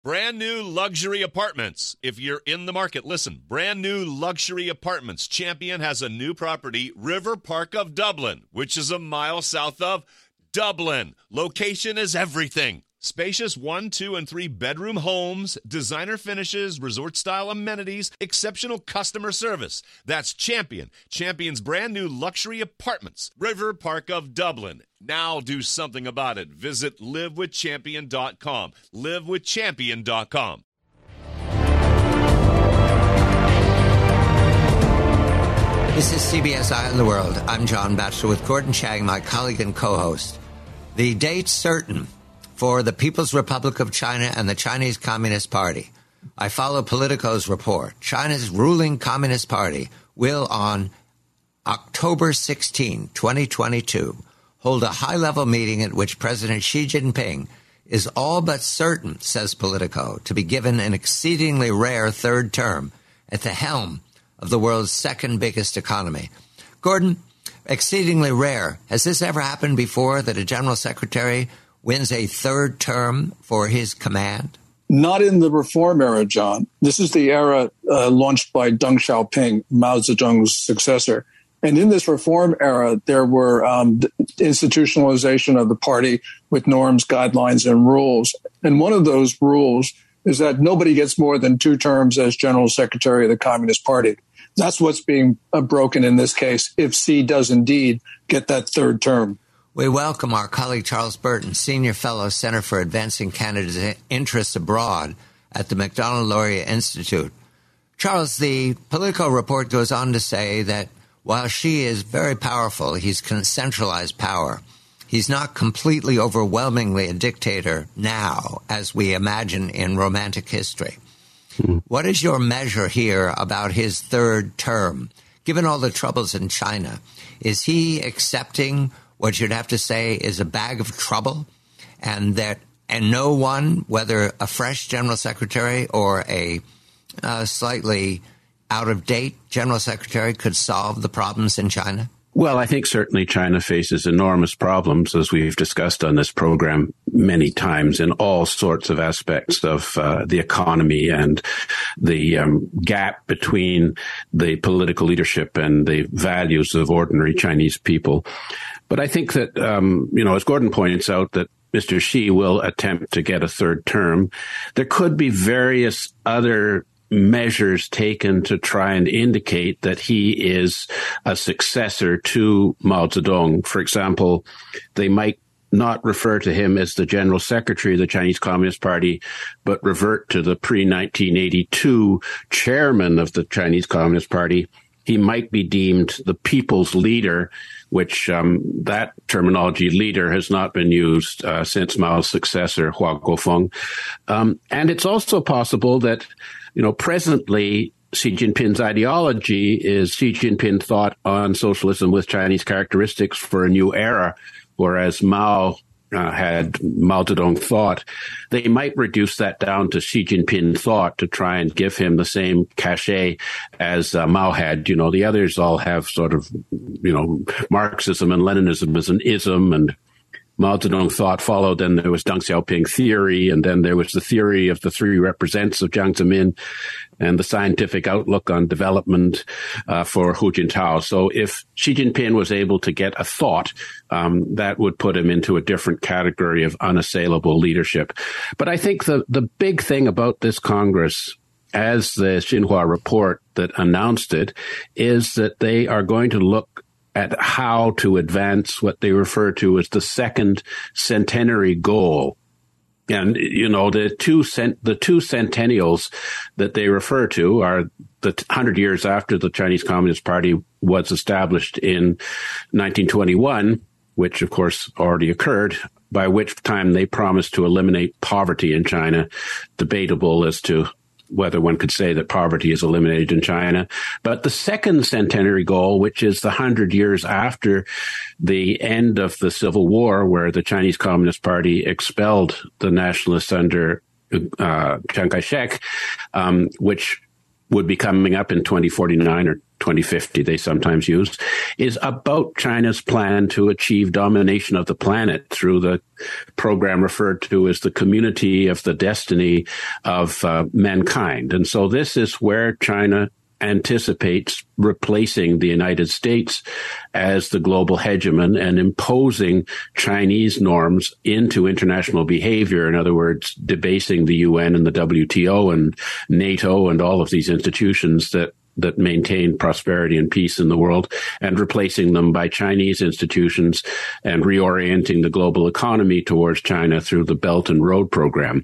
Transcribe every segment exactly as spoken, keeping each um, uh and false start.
Brand new luxury apartments. If you're in the market, listen. Brand new luxury apartments. Champion has a new property, River Park of Dublin, which is a mile south of Dublin. Location is everything. Spacious one, two, and three bedroom homes, designer finishes, resort-style amenities, exceptional customer service. That's Champion. Champion's brand new luxury apartments, River Park of Dublin. Now do something about it. Visit live with champion dot com. live with champion dot com. This is C B S Eye on the World. I'm John Batchelor with Gordon Chang, my colleague and co-host. The date's certain for the People's Republic of China and the Chinese Communist Party. I follow Politico's report. China's ruling Communist Party will, on October sixteenth, twenty twenty-two, hold a high-level meeting at which President Xi Jinping is all but certain, says Politico, to be given an exceedingly rare third term at the helm of the world's second biggest economy. Gordon, exceedingly rare. Has this ever happened before, that a general secretary wins a third term for his command? Not in the reform era, John. This is the era uh, launched by Deng Xiaoping, Mao Zedong's successor. And in this reform era, there were um, institutionalization of the party with norms, guidelines, and rules. And one of those rules is that nobody gets more than two terms as general secretary of the Communist Party. That's what's being uh, broken in this case, if Xi does indeed get that third term. We welcome our colleague Charles Burton, Senior Fellow, Center for Advancing Canada's Interests Abroad at the Macdonald-Laurier Institute. Charles, the Politico report goes on to say that while Xi is very powerful, he's centralized power. He's not completely overwhelmingly a dictator now, as we imagine in romantic history. Hmm. What is your measure here about his third term? Given all the troubles in China, is he accepting what you'd have to say is a bag of trouble, and that and no one, whether a fresh general secretary or a uh, slightly out-of-date general secretary, could solve the problems in China? Well, I think certainly China faces enormous problems, as we've discussed on this program many times, in all sorts of aspects of uh, the economy and the um, gap between the political leadership and the values of ordinary Chinese people. But I think that, um, you know, as Gordon points out, that Mister Xi will attempt to get a third term. There could be various other measures taken to try and indicate that he is a successor to Mao Zedong. For example, they might not refer to him as the general secretary of the Chinese Communist Party, but revert to the pre nineteen eighty-two chairman of the Chinese Communist Party. He might be deemed the people's leader, which um, that terminology, leader, has not been used uh, since Mao's successor, Hua Guofeng. Um, and it's also possible that, you know, presently Xi Jinping's ideology is Xi Jinping thought on socialism with Chinese characteristics for a new era, whereas Mao uh, had Mao Zedong thought. They might reduce that down to Xi Jinping thought to try and give him the same cachet as uh, Mao had. You know, the others all have sort of, you know, Marxism and Leninism as an ism, and Mao Zedong thought followed. Then there was Deng Xiaoping theory, and then there was the theory of the three represents of Jiang Zemin, and the scientific outlook on development uh, for Hu Jintao. So if Xi Jinping was able to get a thought, um, that would put him into a different category of unassailable leadership. But I think the, the big thing about this Congress, as the Xinhua report that announced it, is that they are going to look at how to advance what they refer to as the second centenary goal. And, you know, the two cent, the two centennials that they refer to are the hundred years after the Chinese Communist Party was established in nineteen twenty-one, which of course already occurred, by which time they promised to eliminate poverty in China. Debatable as to whether one could say that poverty is eliminated in China. But the second centenary goal, which is the hundred years after the end of the Civil War, where the Chinese Communist Party expelled the nationalists under uh, Chiang Kai-shek, um, which would be coming up in twenty forty-nine or twenty fifty they sometimes use, is about China's plan to achieve domination of the planet through the program referred to as the Community of the Destiny of uh, Mankind. And so this is where China anticipates replacing the United States as the global hegemon and imposing Chinese norms into international behavior. In other words, debasing the U N and the W T O and NATO and all of these institutions that that maintain prosperity and peace in the world, and replacing them by Chinese institutions and reorienting the global economy towards China through the Belt and Road program.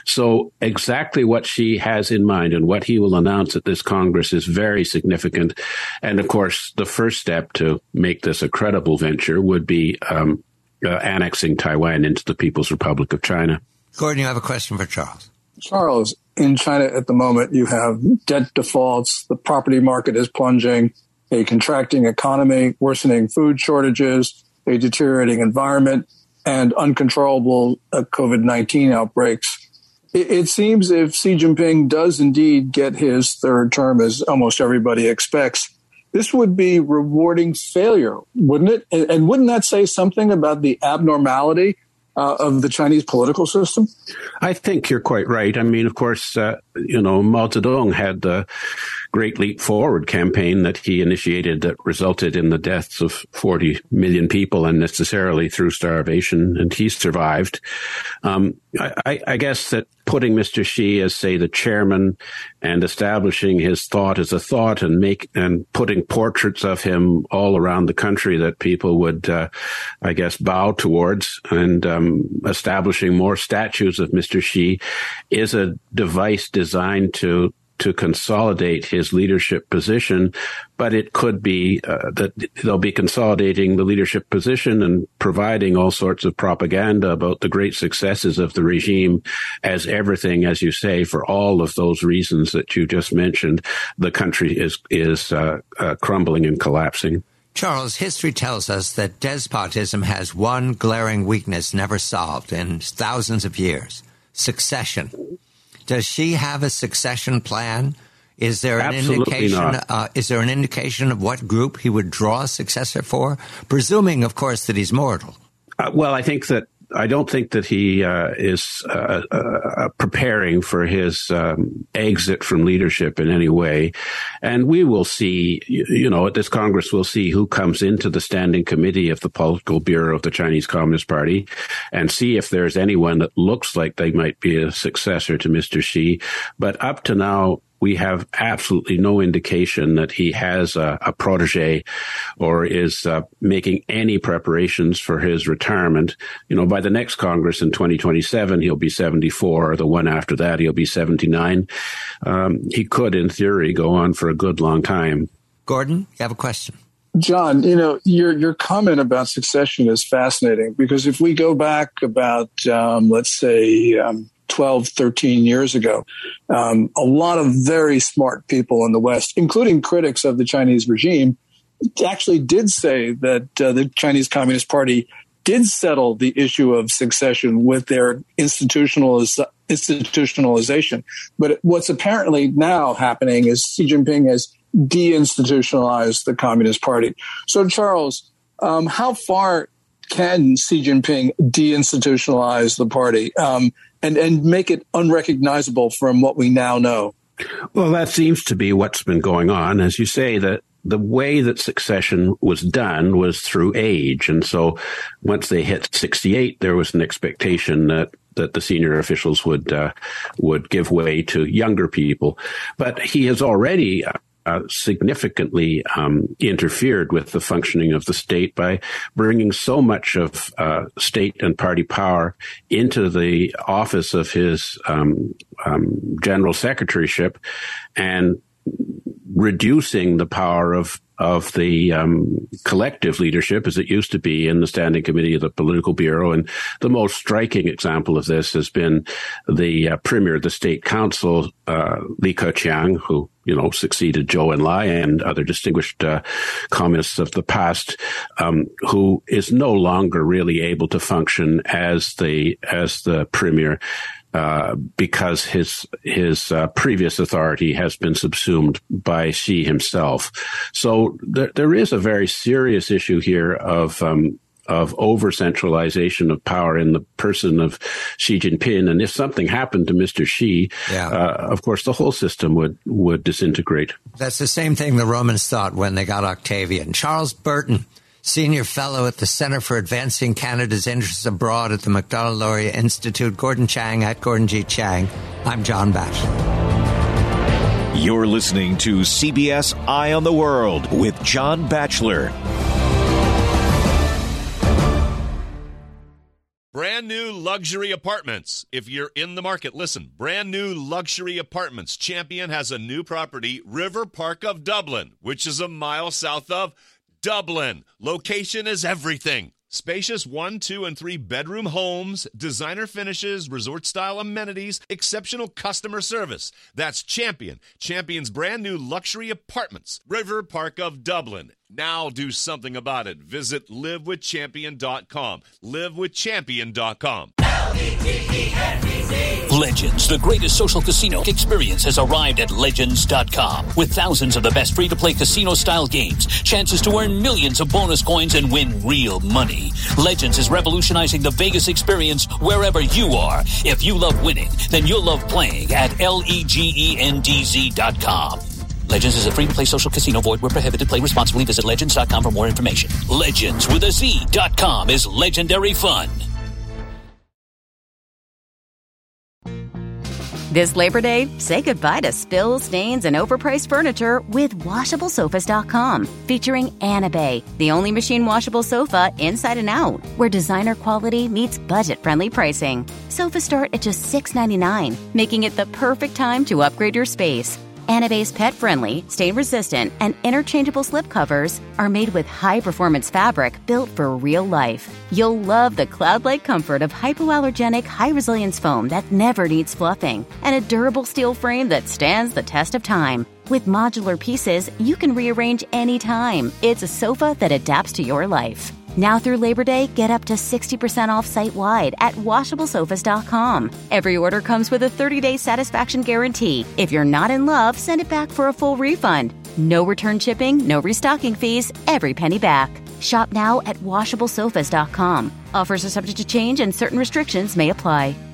So exactly what she has in mind and what he will announce at this Congress is very significant. And of course, the first step to make this a credible venture would be um, uh, annexing Taiwan into the People's Republic of China. Gordon, you have a question for Charles. Charles, in China at the moment, you have debt defaults, the property market is plunging, a contracting economy, worsening food shortages, a deteriorating environment, and uncontrollable uh, COVID nineteen outbreaks. It, it seems if Xi Jinping does indeed get his third term, as almost everybody expects, this would be rewarding failure, wouldn't it? And, and wouldn't that say something about the abnormality Uh, of the Chinese political system? I think you're quite right. I mean, of course, uh, you know, Mao Zedong had the Great Leap Forward campaign that he initiated that resulted in the deaths of forty million people unnecessarily through starvation, and he survived. Um, I, I guess that putting Mister Xi as, say, the chairman and establishing his thought as a thought and make and putting portraits of him all around the country that people would, uh, I guess, bow towards, and um, establishing more statues of Mister Xi is a device designed to to consolidate his leadership position, but it could be uh, that they'll be consolidating the leadership position and providing all sorts of propaganda about the great successes of the regime as everything, as you say, for all of those reasons that you just mentioned, the country is, is uh, uh, crumbling and collapsing. Charles, history tells us that despotism has one glaring weakness never solved in thousands of years: succession. Does she have a succession plan? Is there an Absolutely indication? not. Uh, is there an indication of what group he would draw a successor for? Presuming, of course, that he's mortal. Uh, well, I think that I don't think that he uh, is uh, uh, preparing for his um, exit from leadership in any way. And we will see, you know, at this Congress, we'll see who comes into the standing committee of the political bureau of the Chinese Communist Party and see if there's anyone that looks like they might be a successor to Mister Xi. But up to now, we have absolutely no indication that he has a, a protege or is uh, making any preparations for his retirement. You know, by the next Congress in twenty twenty-seven, he'll be seventy-four, or the one after that, he'll be seventy-nine. Um, he could, in theory, go on for a good long time. Gordon, you have a question. John, you know, your your comment about succession is fascinating, because if we go back about, um, let's say, um, twelve, thirteen years ago, um, a lot of very smart people in the West, including critics of the Chinese regime, actually did say that uh, the Chinese Communist Party did settle the issue of succession with their institutionaliz- institutionalization. But what's apparently now happening is Xi Jinping has deinstitutionalized the Communist Party. So, Charles, um, how far can Xi Jinping deinstitutionalize the party um, and, and make it unrecognizable from what we now know? Well, that seems to be what's been going on. As you say, that the way that succession was done was through age. And so once they hit sixty-eight, there was an expectation that that the senior officials would uh, would give way to younger people. But he has already uh, Uh, significantly um, interfered with the functioning of the state by bringing so much of uh, state and party power into the office of his um, um, general secretaryship and reducing the power of of the um, collective leadership as it used to be in the Standing Committee of the Political Bureau. And the most striking example of this has been the uh, Premier of the State Council, uh, Li Keqiang, who, you know, succeeded Zhou Enlai and other distinguished uh, communists of the past, um, who is no longer really able to function as the as the Premier. uh, because his his uh, previous authority has been subsumed by Xi himself. So there, there is a very serious issue here of um, of over-centralization of power in the person of Xi Jinping. And if something happened to Mister Xi, yeah. uh, of course, the whole system would, would disintegrate. That's the same thing the Romans thought when they got Octavian. Charles Burton, Senior Fellow at the Center for Advancing Canada's Interests Abroad at the Macdonald-Laurier Institute. Gordon Chang at Gordon G. Chang. I'm John Batchelor. You're listening to C B S Eye on the World with John Batchelor. Brand new luxury apartments. If you're in the market, listen. Brand new luxury apartments. Champion has a new property, River Park of Dublin, which is a mile south of Dublin. Location is everything. Spacious one, two, and three bedroom homes, designer finishes, resort-style amenities, exceptional customer service. That's Champion. Champion's brand new luxury apartments, River Park of Dublin. Now do something about it. Visit live with champion dot com. live with champion dot com. Legends, the greatest social casino experience, has arrived at legends dot com. With thousands of the best free-to-play casino-style games, chances to earn millions of bonus coins and win real money. Legends is revolutionizing the Vegas experience wherever you are. If you love winning, then you'll love playing at legends dot com. Legends is a free-to-play social casino. Void where prohibited. Play responsibly. Visit legends dot com for more information. Legends with a Z dot com is legendary fun. This Labor Day, say goodbye to spills, stains, and overpriced furniture with washable sofas dot com. Featuring Anabay, the only machine washable sofa inside and out, where designer quality meets budget-friendly pricing. Sofas start at just six dollars and ninety-nine cents, making it the perfect time to upgrade your space. Anabay's pet-friendly, stain-resistant, and interchangeable slipcovers are made with high-performance fabric built for real life. You'll love the cloud-like comfort of hypoallergenic, high-resilience foam that never needs fluffing, and a durable steel frame that stands the test of time. With modular pieces, you can rearrange anytime. It's a sofa that adapts to your life. Now through Labor Day, get up to sixty percent off site-wide at washable sofas dot com. Every order comes with a thirty-day satisfaction guarantee. If you're not in love, send it back for a full refund. No return shipping, no restocking fees, every penny back. Shop now at washable sofas dot com. Offers are subject to change and certain restrictions may apply.